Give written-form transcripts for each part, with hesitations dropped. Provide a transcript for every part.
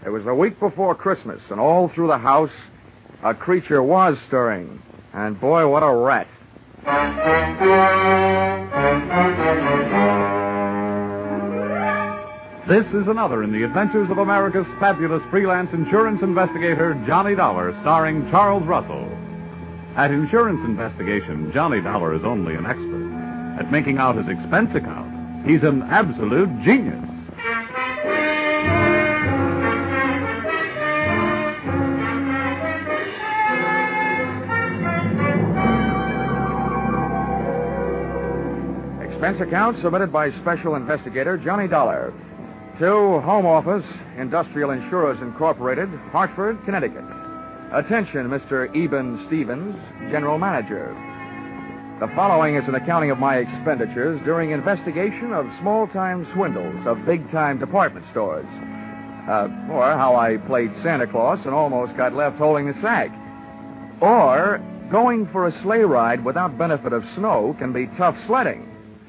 It was the week before Christmas, and all through the house, a creature was stirring. And boy, what a rat. This is another in the adventures of America's fabulous freelance insurance investigator, Johnny Dollar, starring Charles Russell. At Insurance Investigation, Johnny Dollar is only an expert. At making out his expense account, he's an absolute genius. Expense account submitted by Special Investigator Johnny Dollar to Home Office, Industrial Insurers Incorporated, Hartford, Connecticut. Attention, Mr. Eben Stevens, General Manager. The following is an accounting of my expenditures during investigation of small-time swindles of big-time department stores. Or how I played Santa Claus and almost got left holding the sack. Or going for a sleigh ride without benefit of snow can be tough sledding.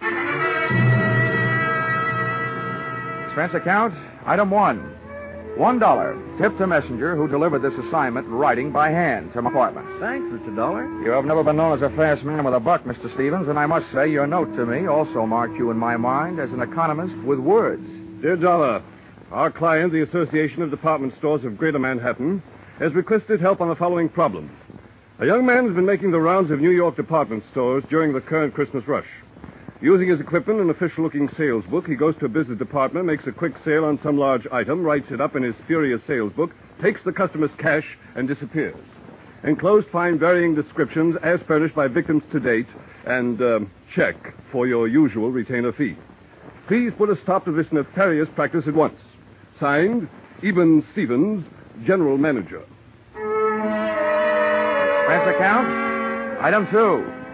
Expense account, item 1. $1. Tip to messenger who delivered this assignment writing by hand to my apartment. Thanks, Mr. Dollar. You have never been known as a fast man with a buck, Mr. Stevens, and I must say your note to me also marked you in my mind as an economist with words. Dear Dollar, our client, the Association of Department Stores of Greater Manhattan, has requested help on the following problem. A young man has been making the rounds of New York department stores during the current Christmas rush. Using his equipment and official-looking sales book, he goes to a business department, makes a quick sale on some large item, writes it up in his furious sales book, takes the customer's cash, and disappears. Enclosed find varying descriptions as furnished by victims to date, and check for your usual retainer fee. Please put a stop to this nefarious practice at once. Signed, Eben Stevens, General Manager. Expense account, item 2.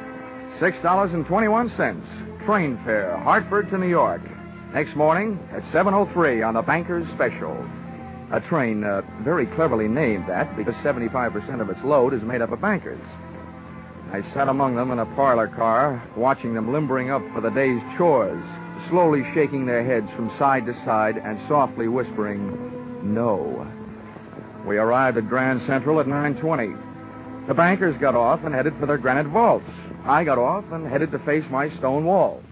$6.21. Train fare, Hartford to New York. Next morning at 7:03 on the Banker's Special. A train very cleverly named that because 75% of its load is made up of bankers. I sat among them in a parlor car, watching them limbering up for the day's chores, slowly shaking their heads from side to side and softly whispering, "No." We arrived at Grand Central at 9:20. The bankers got off and headed for their granite vaults. I got off and headed to face my stone wall.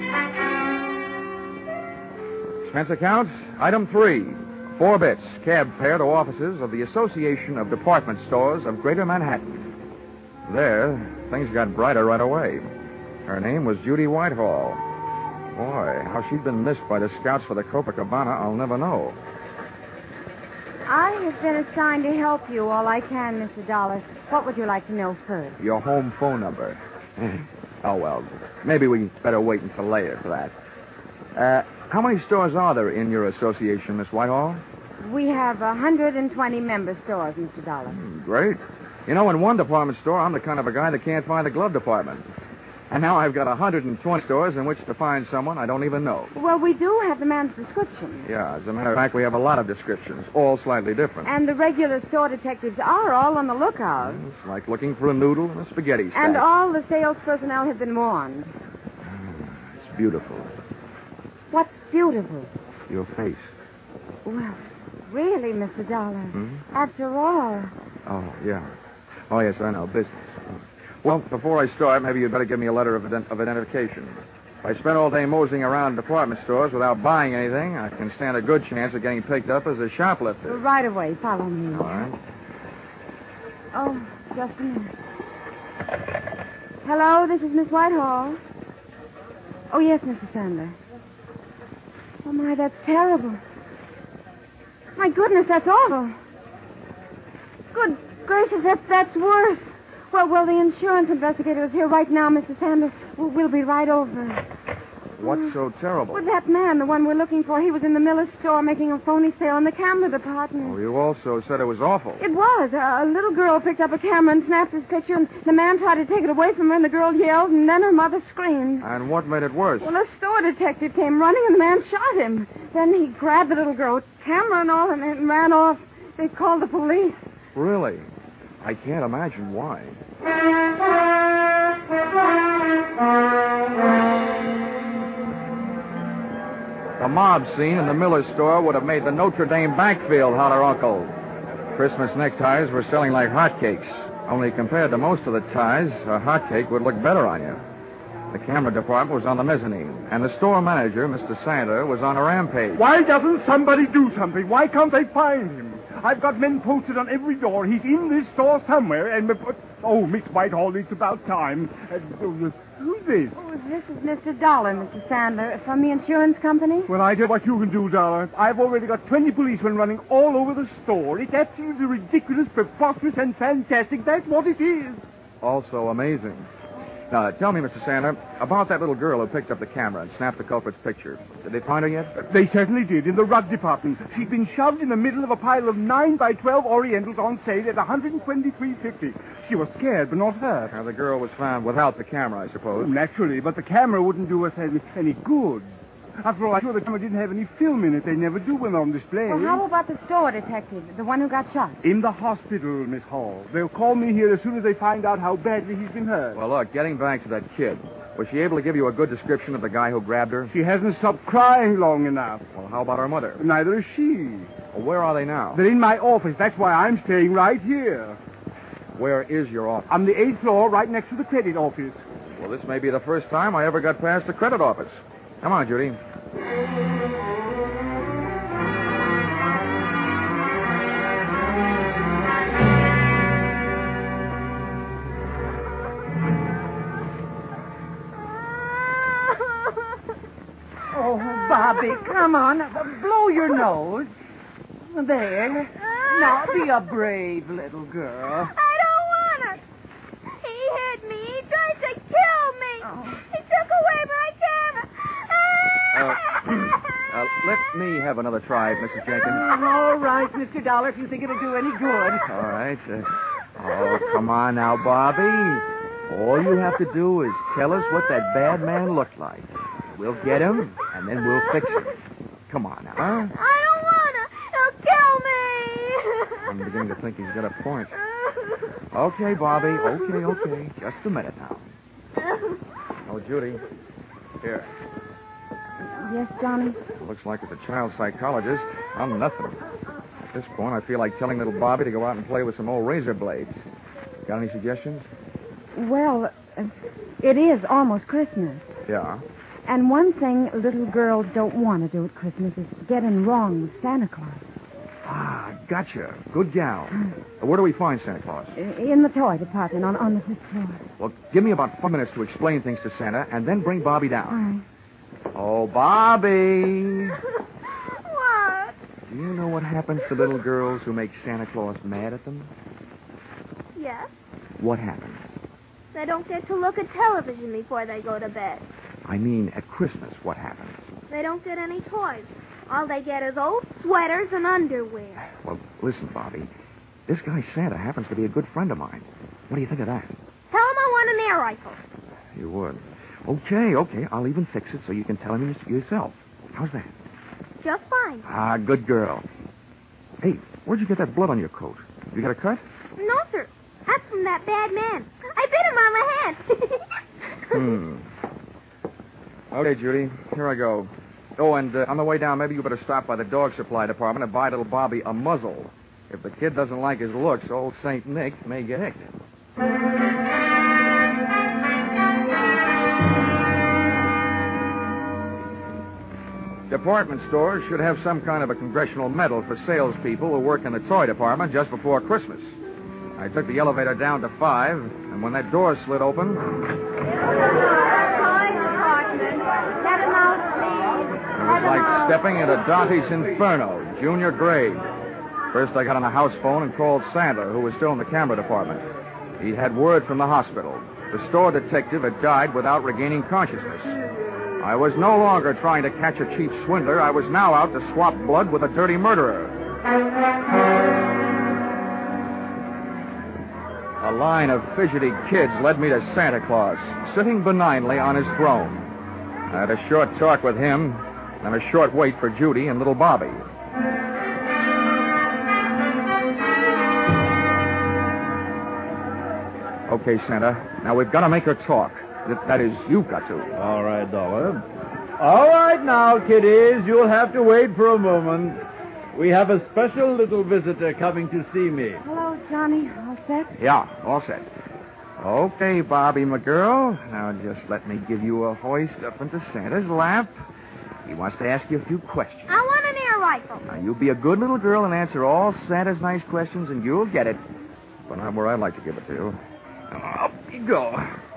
Expense account, item 3. 4 bits, cab fare to offices of the Association of Department Stores of Greater Manhattan. There, things got brighter right away. Her name was Judy Whitehall. Boy, how she'd been missed by the scouts for the Copacabana, I'll never know. I have been assigned to help you all I can, Mr. Dollar. What would you like to know first? Your home phone number. Oh, well, maybe we better wait until later for that. How many stores are there in your association, Miss Whitehall? We have 120 member stores, Mr. Dollar. Great. You know, in one department store, I'm the kind of a guy that can't find a glove department. And now I've got 120 stores in which to find someone I don't even know. Well, we do have the man's description. Yeah, as a matter of fact, we have a lot of descriptions, all slightly different. And the regular store detectives are all on the lookout. It's like looking for a noodle in a spaghetti stack. And all the sales personnel have been warned. It's beautiful. What's beautiful? Your face. Well, really, Mr. Dollar. Hmm? After all. Oh, yeah. Oh, yes, I know. Business. Well, before I start, maybe you'd better give me a letter of identification. If I spend all day moseying around department stores without buying anything, I can stand a good chance of getting picked up as a shoplifter. Right away. Follow me. All right. Oh, just a minute. Hello, this is Miss Whitehall. Oh, yes, Mr. Sandler. Oh, my, that's terrible. My goodness, that's awful. Good gracious, that's worse. Well, the insurance investigator is here right now, Mr. Sanders. We'll be right over. What's so terrible? Well, that man, the one we're looking for, he was in the Miller's store making a phony sale in the camera department. Oh, you also said it was awful. It was. A little girl picked up a camera and snapped his picture, and the man tried to take it away from her, and the girl yelled, and then her mother screamed. And what made it worse? Well, a store detective came running, and the man shot him. Then he grabbed the little girl, camera and all, and ran off. They called the police. Really? I can't imagine why. The mob scene in the Miller store would have made the Notre Dame backfield holler uncle. Christmas neckties were selling like hotcakes. Only compared to most of the ties, a hotcake would look better on you. The camera department was on the mezzanine, and the store manager, Mr. Sander, was on a rampage. Why doesn't somebody do something? Why can't they find him? I've got men posted on every door. He's in this store somewhere, and... Oh, Miss Whitehall, it's about time. Who's this? Oh, this is Mr. Dollar, Mr. Sandler, from the insurance company. Well, I tell you what you can do, Dollar. I've already got 20 policemen running all over the store. It's absolutely ridiculous, preposterous, and fantastic. That's what it is. Also amazing. Now, tell me, Mr. Sander, about that little girl who picked up the camera and snapped the culprit's picture. Did they find her yet? They certainly did, in the rug department. She's been shoved in the middle of a pile of 9x12 Orientals on sale at $123.50. She was scared, but not hurt. Now, the girl was found without the camera, I suppose. Naturally, but the camera wouldn't do us any good. After all, I'm sure the camera didn't have any film in it. They never do when they're on display. Well, how about the store detective, the one who got shot? In the hospital, Miss Hall. They'll call me here as soon as they find out how badly he's been hurt. Well, look, getting back to that kid, was she able to give you a good description of the guy who grabbed her? She hasn't stopped crying long enough. Well, how about her mother? Neither is she. Well, where are they now? They're in my office. That's why I'm staying right here. Where is your office? On the 8th floor, right next to the credit office. Well, this may be the first time I ever got past the credit office. Come on, Judy. Oh, Bobby, come on. Blow your nose. There. Now, be a brave little girl. I don't want to. He hit me. He tried to kill me. Oh. He took away my camera. Let me have another try, Mrs. Jenkins. All right, Mr. Dollar, if you think it'll do any good. All right. Oh, come on now, Bobby. All you have to do is tell us what that bad man looked like. We'll get him, and then we'll fix him. Come on now, huh? I don't want to. He'll kill me. I'm beginning to think he's got a point. Okay, Bobby. Okay. Just a minute now. Oh, Judy. Here. Yes, Johnny? Looks like it's a child psychologist. I'm nothing. At this point, I feel like telling little Bobby to go out and play with some old razor blades. Got any suggestions? Well, it is almost Christmas. Yeah. And one thing little girls don't want to do at Christmas is get in wrong with Santa Claus. Ah, gotcha. Good gal. Where do we find Santa Claus? In the toy department on the 5th floor. Well, give me about 5 minutes to explain things to Santa, and then bring Bobby down. All right. Oh, Bobby. What? Do you know what happens to little girls who make Santa Claus mad at them? Yes. What happens? They don't get to look at television before they go to bed. I mean, at Christmas, what happens? They don't get any toys. All they get is old sweaters and underwear. Well, listen, Bobby. This guy Santa happens to be a good friend of mine. What do you think of that? Tell him I want an air rifle. You would. Okay. I'll even fix it so you can tell him yourself. How's that? Just fine. Ah, good girl. Hey, where'd you get that blood on your coat? You got a cut? No, sir. That's from that bad man. I bit him on the head. Okay, Judy. Here I go. Oh, and on the way down, maybe you better stop by the dog supply department and buy little Bobby a muzzle. If the kid doesn't like his looks, old St. Nick may get hicked. Department stores should have some kind of a congressional medal for salespeople who work in the toy department just before Christmas. I took the elevator down to 5, and when that door slid open... Toy department. Let him out, please. It was like stepping into Dante's Inferno, junior grade. First, I got on the house phone and called Sandler, who was still in the camera department. He had word from the hospital. The store detective had died without regaining consciousness. I was no longer trying to catch a cheap swindler. I was now out to swap blood with a dirty murderer. A line of fidgety kids led me to Santa Claus, sitting benignly on his throne. I had a short talk with him, and a short wait for Judy and little Bobby. Okay, Santa. Now we've got to make her talk. That is, you've got to. All right, Dollar. All right, right now, kiddies. You'll have to wait for a moment. We have a special little visitor coming to see me. Hello, Johnny. All set? Yeah, all set. Okay, Bobby, my girl. Now, just let me give you a hoist up into Santa's lap. He wants to ask you a few questions. I want an air rifle. Now, you be a good little girl and answer all Santa's nice questions, and you'll get it. But not where I'd like to give it to you. Now, up you go.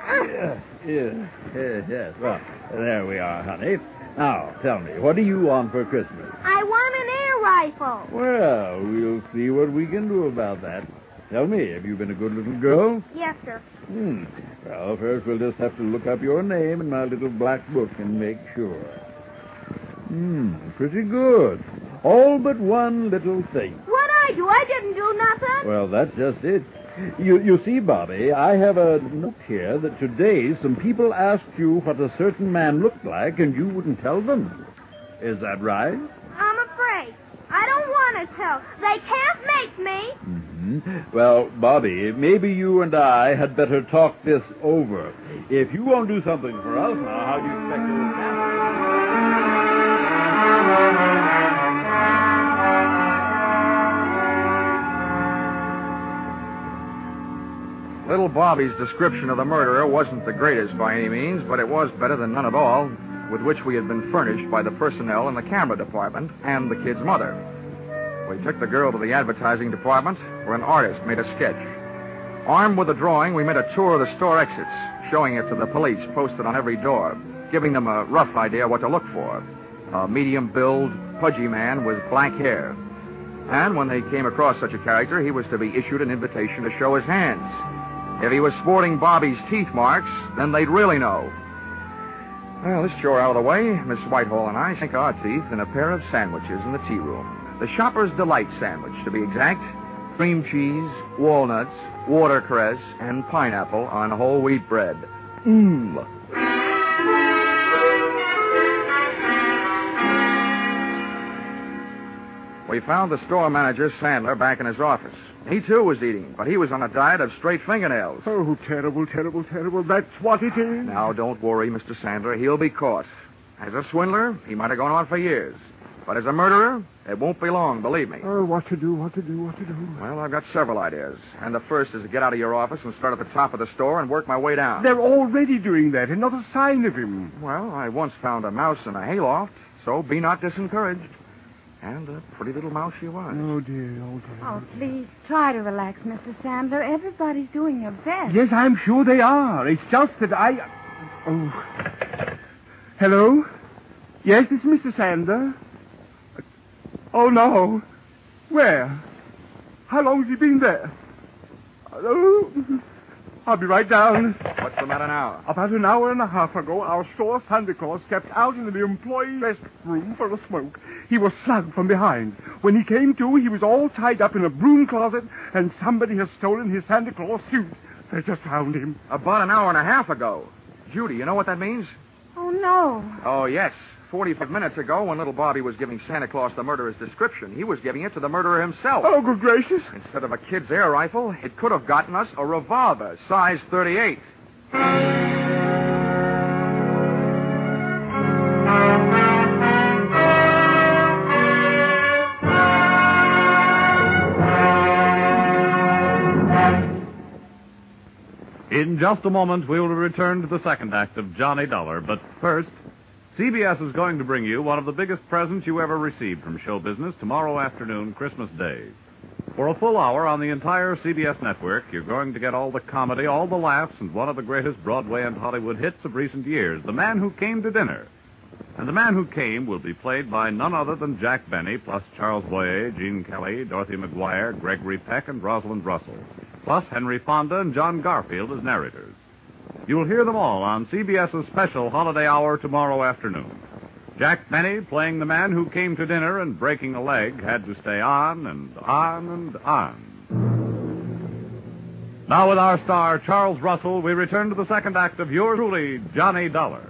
Yes. Well, there we are, honey. Now, tell me, what do you want for Christmas? I want an air rifle. Well, we'll see what we can do about that. Tell me, have you been a good little girl? Yes, sir. Well, first we'll just have to look up your name in my little black book and make sure. Pretty good. All but one little thing. What'd I do? I didn't do nothing. Well, that's just it. You see, Bobby, I have a note here that today some people asked you what a certain man looked like and you wouldn't tell them. Is that right? I'm afraid. I don't want to tell. They can't make me. Well, Bobby, maybe you and I had better talk this over. If you won't do something for us now, how do you expect to look after? Little Bobby's description of the murderer wasn't the greatest by any means, but it was better than none at all, with which we had been furnished by the personnel in the camera department and the kid's mother. We took the girl to the advertising department, where an artist made a sketch. Armed with a drawing, we made a tour of the store exits, showing it to the police posted on every door, giving them a rough idea what to look for. A medium-build, pudgy man with black hair. And when they came across such a character, he was to be issued an invitation to show his hands. If he was sporting Bobby's teeth marks, then they'd really know. Well, this chore out of the way, Miss Whitehall and I sank our teeth in a pair of sandwiches in the tea room. The Shopper's Delight sandwich, to be exact. Cream cheese, walnuts, watercress, and pineapple on whole wheat bread. We found the store manager, Sandler, back in his office. He, too, was eating, but he was on a diet of straight fingernails. Oh, terrible, terrible, terrible. That's what it is. Now, don't worry, Mr. Sandler. He'll be caught. As a swindler, he might have gone on for years. But as a murderer, it won't be long, believe me. Oh, what to do? Well, I've got several ideas. And the first is to get out of your office and start at the top of the store and work my way down. They're already doing that, and not a sign of him. Well, I once found a mouse in a hayloft, so be not disencouraged. And a pretty little mouse she was. Oh, dear. Oh, please, try to relax, Mr. Sandler. Everybody's doing their best. Yes, I'm sure they are. It's just that Oh. Hello? Yes, it's Mr. Sandler. Oh, no. Where? How long has he been there? Hello? I'll be right down. What's the matter now? About an hour and a half ago, our store Santa Claus stepped out into the employee restroom for a smoke. He was slugged from behind. When he came to, he was all tied up in a broom closet, and somebody has stolen his Santa Claus suit. They just found him. About an hour and a half ago. Judy, you know what that means? Oh, no. Oh, yes. 45 minutes ago, when little Bobby was giving Santa Claus the murderer's description, he was giving it to the murderer himself. Oh, good gracious. Instead of a kid's air rifle, it could have gotten us a revolver, size 38. In just a moment, we will return to the second act of Johnny Dollar. But first, CBS is going to bring you one of the biggest presents you ever received from show business tomorrow afternoon, Christmas Day. For a full hour on the entire CBS network, you're going to get all the comedy, all the laughs, and one of the greatest Broadway and Hollywood hits of recent years, The Man Who Came to Dinner. And The Man Who Came will be played by none other than Jack Benny, plus Charles Boyer, Gene Kelly, Dorothy McGuire, Gregory Peck, and Rosalind Russell, plus Henry Fonda and John Garfield as narrators. You'll hear them all on CBS's special holiday hour tomorrow afternoon. Jack Benny, playing the man who came to dinner and breaking a leg, had to stay on and on and on. Now with our star, Charles Russell, we return to the second act of yours truly, Johnny Dollar.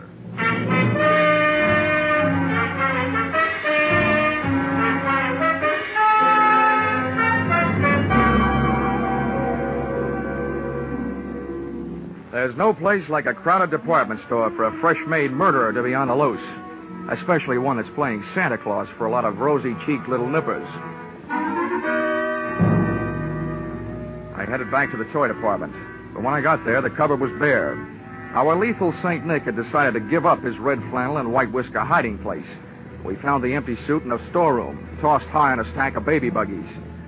There's no place like a crowded department store for a fresh-made murderer to be on the loose. especially one that's playing Santa Claus for a lot of rosy-cheeked little nippers. I headed back to the toy department, but when I got there, the cupboard was bare. Our lethal St. Nick had decided to give up his red flannel and white whisker hiding place. We found the empty suit in a storeroom, tossed high on a stack of baby buggies.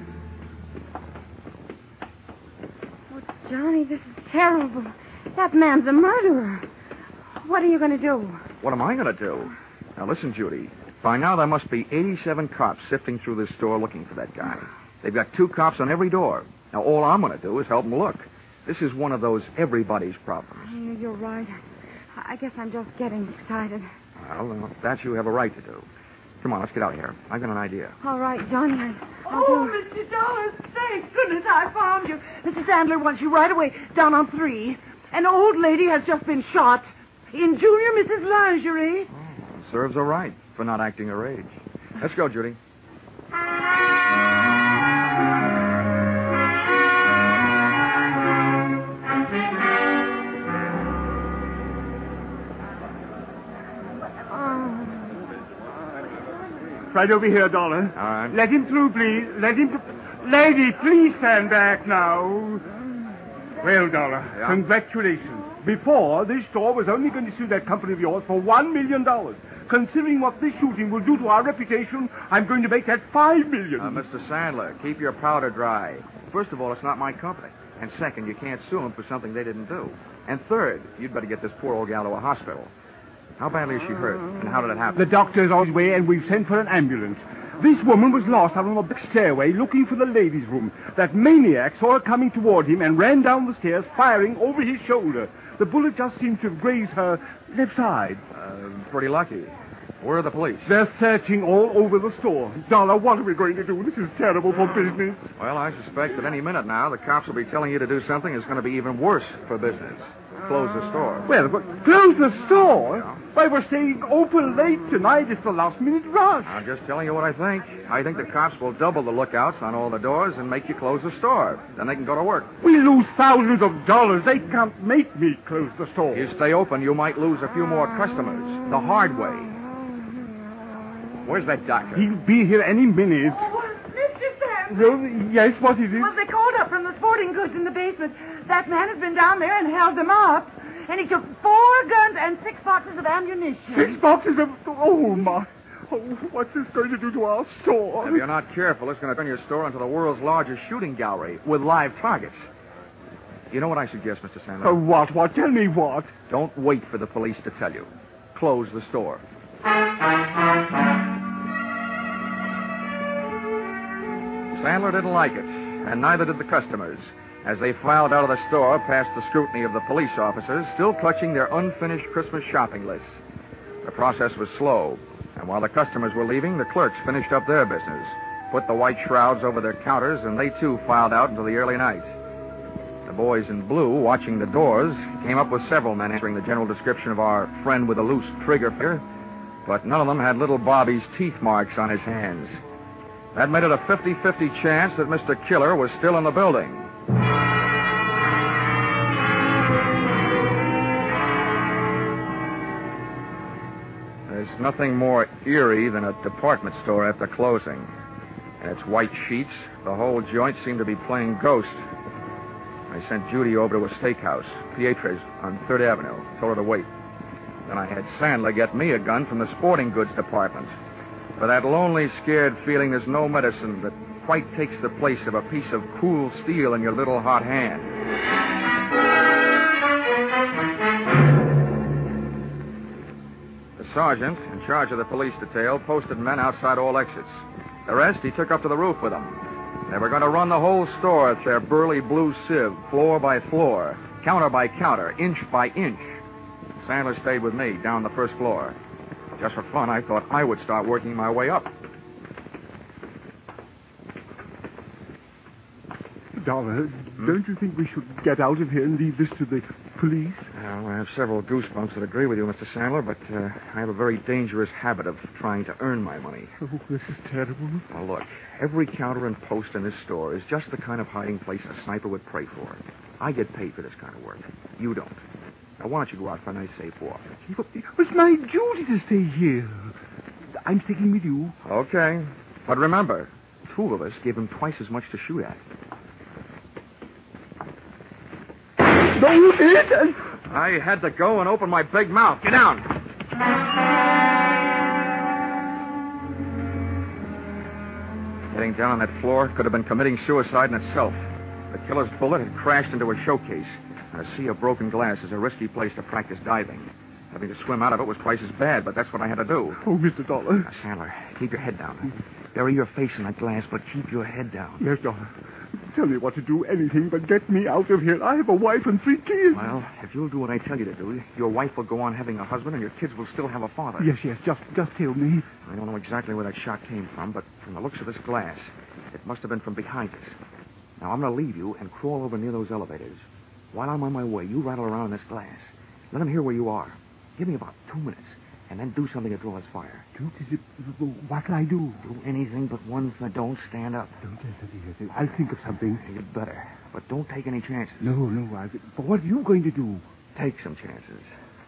Oh, Johnny, this is terrible. That man's a murderer. What are you going to do? What am I going to do? Now, listen, Judy. By now, there must be 87 cops sifting through this store looking for that guy. They've got 2 cops on every door. Now, all I'm going to do is help them look. This is one of those everybody's problems. You're right. I guess I'm just getting excited. Well, that you have a right to do. Come on, let's get out of here. I've got an idea. All right, Johnny. I'll Oh, do... Mr. Dollars, thank goodness I found you. Mrs. Sandler wants you right away down on 3. An old lady has just been shot in Junior Mrs. Lingerie. Oh, serves her right for not acting her age. Let's go, Judy. Right over here, Dollar. All right. Let him through, please. Let him... Lady, please stand back now. Well, Dollar, Yeah? congratulations. Before, this store was only going to sue that company of yours for $1 million. Considering what this shooting will do to our reputation, I'm going to make that $5 million. Mr. Sandler, keep your powder dry. First of all, it's not my company. And second, you can't sue them for something they didn't do. And third, you'd better get this poor old gal to a hospital. How badly is she hurt? And how did it happen? The doctor's on his way, and we've sent for an ambulance. This woman was lost out on the back stairway looking for the ladies' room. That maniac saw her coming toward him and ran down the stairs, firing over his shoulder. The bullet just seemed to have grazed her left side. Pretty lucky. Where are the police? They're searching all over the store. Dollar, what are we going to do? This is terrible for business. Well, I suspect that any minute now, the cops will be telling you to do something that's going to be even worse for business. Close the store. Well, but close the store? Yeah. Why, we're staying open late tonight. It's the last-minute rush. I'm just telling you what I think. I think the cops will double the lookouts on all the doors and make you close the store. Then they can go to work. We lose thousands of dollars. They can't make me close the store. You stay open, you might lose a few more customers. The hard way. Where's that doctor? He'll be here any minute. Oh, Mr. Sandler. Well, yes, what is it? Well, they called up from the sporting goods in the basement. That man has been down there and held them up. And he took 4 guns and 6 boxes of ammunition. 6 boxes of... Oh, my... Oh, what's this going to do to our store? If you're not careful, it's going to turn your store into the world's largest shooting gallery with live targets. You know what I suggest, Mr. Sandler? What? What? Tell me what? Don't wait for the police to tell you. Close the store. Sandler didn't like it, and neither did the customers, as they filed out of the store past the scrutiny of the police officers, still clutching their unfinished Christmas shopping lists. The process was slow, and while the customers were leaving, the clerks finished up their business, put the white shrouds over their counters, and they too filed out until the early night. The boys in blue, watching the doors, came up with several men answering the general description of our friend with a loose trigger finger, but none of them had little Bobby's teeth marks on his hands. That made it a 50-50 chance that Mr. Killer was still in the building. There's nothing more eerie than a department store after closing. And its white sheets, the whole joint seemed to be playing ghost. I sent Judy over to a steakhouse, Pietro's, on 3rd Avenue. Told her to wait. Then I had Sandler get me a gun from the sporting goods department. For that lonely, scared feeling, there's no medicine that quite takes the place of a piece of cool steel in your little hot hand. The sergeant, in charge of the police detail, posted men outside all exits. The rest he took up to the roof with him. They were going to run the whole store with their burly blue sieve, floor by floor, counter by counter, inch by inch. Sandler stayed with me down the first floor. Just for fun, I thought I would start working my way up. Dollar, don't you think we should get out of here and leave this to the police? Well, I have several goosebumps that agree with you, Mr. Sandler, but I have a very dangerous habit of trying to earn my money. Oh, this is terrible. Now, look, every counter and post in this store is just the kind of hiding place a sniper would pray for. I get paid for this kind of work. You don't. Now, why don't you go out for a nice, safe walk? It was my duty to stay here. I'm sticking with you. Okay. But remember, two of us gave him twice as much to shoot at. No, you did. I had to go and open my big mouth. Get down. Getting down on that floor could have been committing suicide in itself. The killer's bullet had crashed into a showcase, and a sea of broken glass is a risky place to practice diving. Having to swim out of it was twice as bad, but that's what I had to do. Oh, Mr. Dollar. Now, Sandler, keep your head down. Bury your face in that glass, but keep your head down. Yes, Dollar. Tell me what to do, anything but get me out of here. I have a wife and 3 kids. Well, if you'll do what I tell you to do, your wife will go on having a husband, and your kids will still have a father. Yes, just tell me. I don't know exactly where that shot came from, but from the looks of this glass, it must have been from behind us. Now, I'm going to leave you and crawl over near those elevators. While I'm on my way, you rattle around in this glass. Let them hear where you are. Give me about 2 minutes, and then do something to draw his fire. What'll I do? Do anything but ones that don't stand up. I'll think of something. You'd better. But don't take any chances. No. But what are you going to do? Take some chances.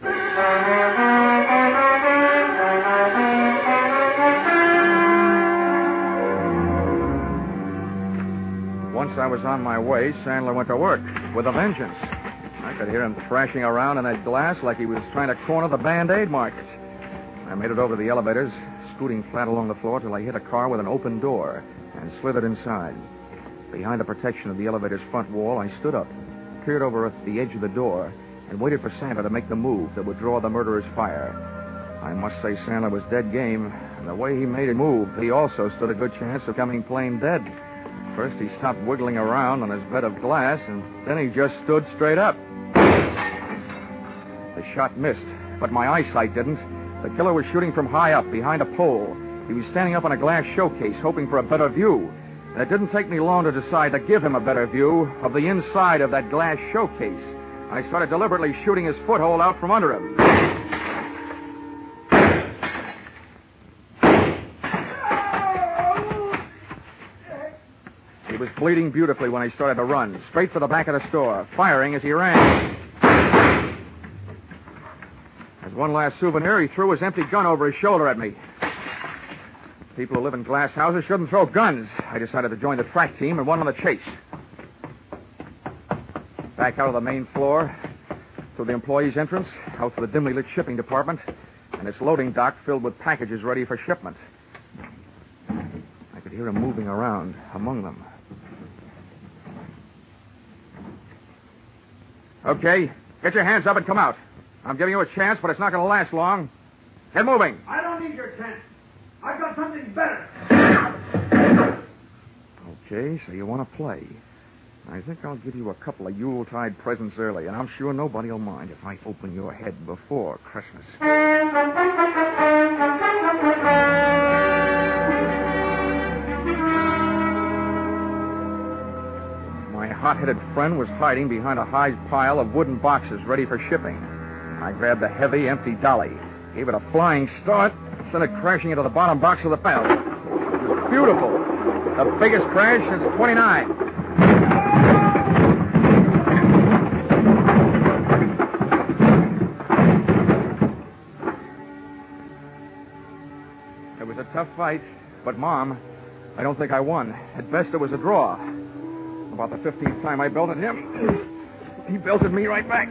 Once I was on my way, Sandler went to work with a vengeance. I could hear him thrashing around in that glass like he was trying to corner the Band-Aid market. I made it over to the elevators, scooting flat along the floor till I hit a car with an open door and slithered inside. Behind the protection of the elevator's front wall, I stood up, peered over at the edge of the door, and waited for Sandler to make the move that would draw the murderer's fire. I must say Sandler was dead game, and the way he made a move, he also stood a good chance of coming plain dead. First, he stopped wiggling around on his bed of glass, and then he just stood straight up. The shot missed, but my eyesight didn't. The killer was shooting from high up, behind a pole. He was standing up on a glass showcase, hoping for a better view. And it didn't take me long to decide to give him a better view of the inside of that glass showcase. I started deliberately shooting his foothold out from under him. He was bleeding beautifully when I started to run, straight for the back of the store, firing as he ran. As one last souvenir, he threw his empty gun over his shoulder at me. People who live in glass houses shouldn't throw guns. I decided to join the track team and went on the chase. Back out of the main floor, through the employees' entrance, out to the dimly lit shipping department, and its loading dock filled with packages ready for shipment. I could hear him moving around among them. Okay, get your hands up and come out. I'm giving you a chance, but it's not going to last long. Get moving. I don't need your chance. I've got something better. Okay, so you want to play. I think I'll give you a couple of Yuletide presents early, and I'm sure nobody will mind if I open your head before Christmas. My hot-headed friend was hiding behind a high pile of wooden boxes ready for shipping. I grabbed the heavy, empty dolly, gave it a flying start, and sent it crashing into the bottom box of the bell. It was beautiful. The biggest crash since 29. It was a tough fight, but, Mom, I don't think I won. At best, it was a draw. About the 15th time I belted him, he belted me right back.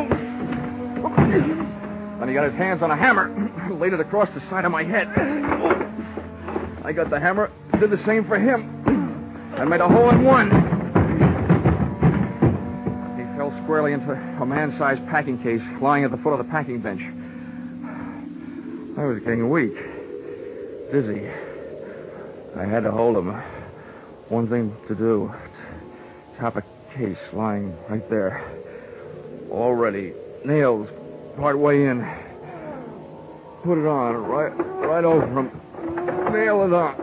Then he got his hands on a hammer, laid it across the side of my head. I got the hammer, did the same for him, and made a hole in one. He fell squarely into a man-sized packing case lying at the foot of the packing bench. I was getting weak, dizzy. I had to hold him. One thing to do. Top a case lying right there. All ready. Nails part way in. Put it on right over him. Nail it on.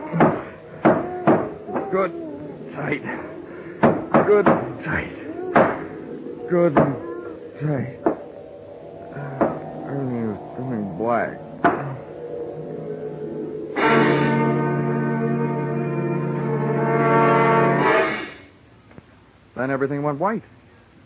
Good, tight. Good, tight. Good, tight. Everything is going black. Then everything went white.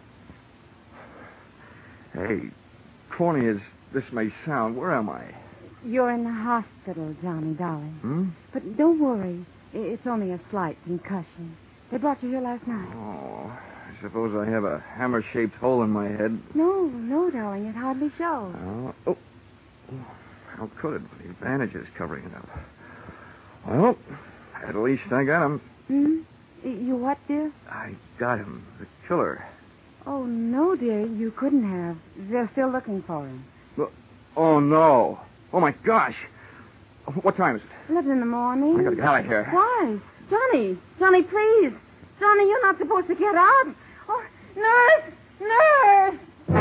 Hey, corny as this may sound, where am I? You're in the hospital, Johnny, darling. Hmm? But don't worry. It's only a slight concussion. They brought you here last night. Oh, I suppose I have a hammer-shaped hole in my head. No, darling. It hardly shows. Oh. How could it? The bandages covering it up. Well, at least I got him. Hmm? You what, dear? I got him. The killer. Oh, no, dear. You couldn't have. They're still looking for him. Oh, no. Oh, my gosh. What time is it? 11 in the morning. I gotta get out of here. Why? Johnny, please. Johnny, you're not supposed to get out. Oh, nurse!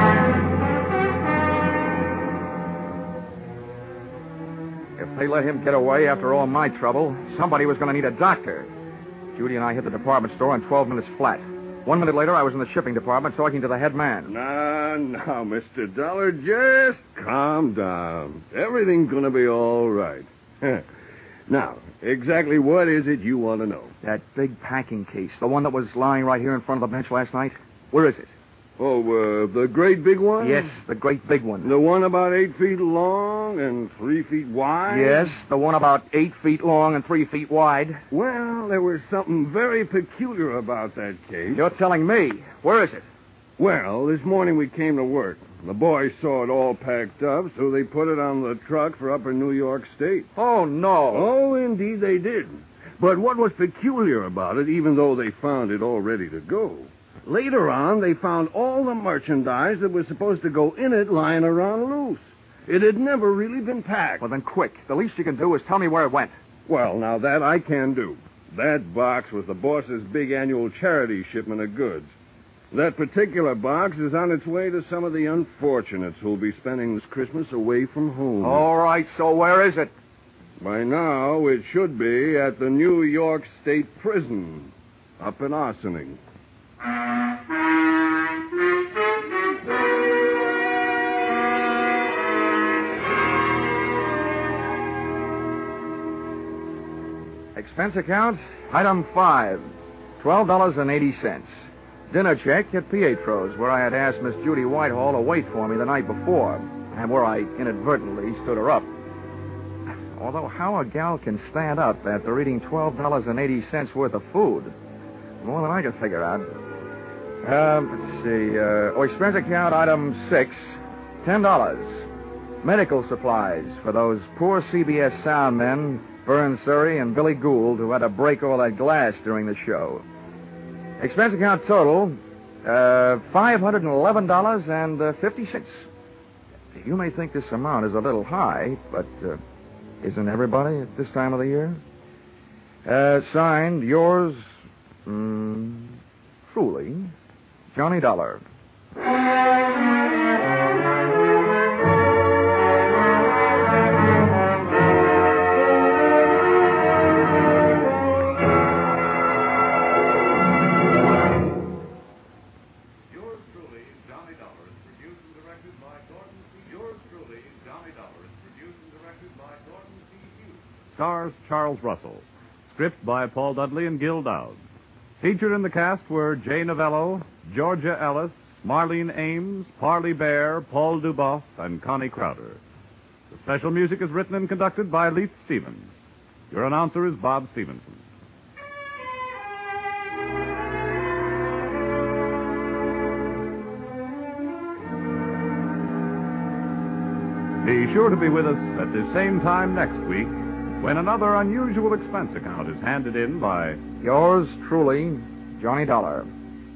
If they let him get away after all my trouble, somebody was going to need a doctor. Judy and I hit the department store in 12 minutes flat. 1 minute later, I was in the shipping department talking to the head man. Now, Mr. Dollar, just calm down. Everything's going to be all right. Now, exactly what is it you want to know? That big packing case, the one that was lying right here in front of the bench last night. Where is it? Oh, the great big one? Yes, the great big one. The one about 8 feet long and 3 feet wide? Yes, the one about 8 feet long and 3 feet wide. Well, there was something very peculiar about that case. You're telling me. Where is it? Well, this morning we came to work. The boys saw it all packed up, so they put it on the truck for upper New York State. Oh, no. Oh, indeed they did. But what was peculiar about it, even though they found it all ready to go, later on they found all the merchandise that was supposed to go in it lying around loose. It had never really been packed. Well, then quick. The least you can do is tell me where it went. Well, now that I can do. That box was the boss's big annual charity shipment of goods. That particular box is on its way to some of the unfortunates who'll be spending this Christmas away from home. All right, so where is it? By now, it should be at the New York State Prison, up in Ossining. Expense account, item 5, $12.80. Dinner check at Pietro's, where I had asked Miss Judy Whitehall to wait for me the night before, and where I inadvertently stood her up. Although how a gal can stand up after eating $12.80 worth of food, more than I can figure out. Let's see. Expense account, item 6, $10. Medical supplies for those poor CBS sound men, Vern Surrey and Billy Gould, who had to break all that glass during the show. Expense account total, $511.50. You may think this amount is a little high, but isn't everybody at this time of the year? Signed, yours, truly, Johnny Dollar. Stars Charles Russell. Script by Paul Dudley and Gil Dowd. Featured in the cast were Jay Novello, Georgia Ellis, Marlene Ames, Parley Bear, Paul Duboff, and Connie Crowder. The special music is written and conducted by Leith Stevens. Your announcer is Bob Stevenson. Be sure to be with us at the same time next week when another unusual expense account is handed in by Yours truly, Johnny Dollar.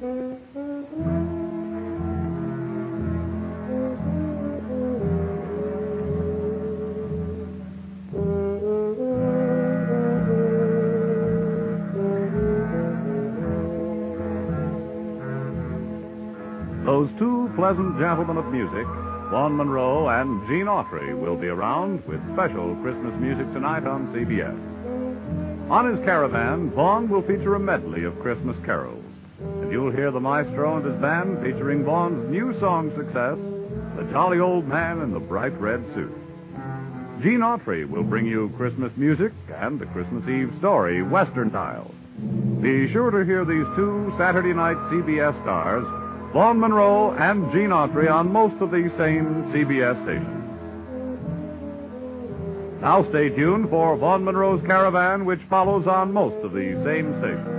Those two pleasant gentlemen of music, Vaughn Monroe and Gene Autry, will be around with special Christmas music tonight on CBS. On his caravan, Vaughn will feature a medley of Christmas carols. And you'll hear the maestro and his band featuring Vaughn's new song success, The Jolly Old Man in the Bright Red Suit. Gene Autry will bring you Christmas music and the Christmas Eve story, Western Tile. Be sure to hear these two Saturday night CBS stars, Vaughn Monroe and Gene Autry, on most of these same CBS stations. Now stay tuned for Vaughn Monroe's Caravan, which follows on most of the same stations.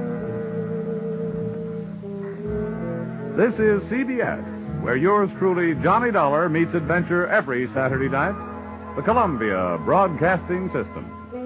This is CBS, where yours truly, Johnny Dollar, meets adventure every Saturday night. The Columbia Broadcasting System.